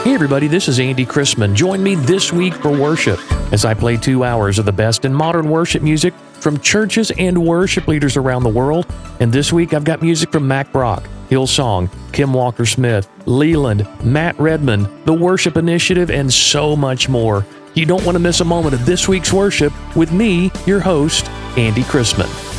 Hey everybody, this is Andy Chrisman. Join me this week for worship as I play 2 hours of the best in modern worship music from churches and worship leaders around the world. And this week I've got music from Mack Brock, Hillsong, Kim Walker-Smith, Leland, Matt Redman, The Worship Initiative, and so much more. You don't want to miss a moment of this week's worship with me, your host, Andy Chrisman.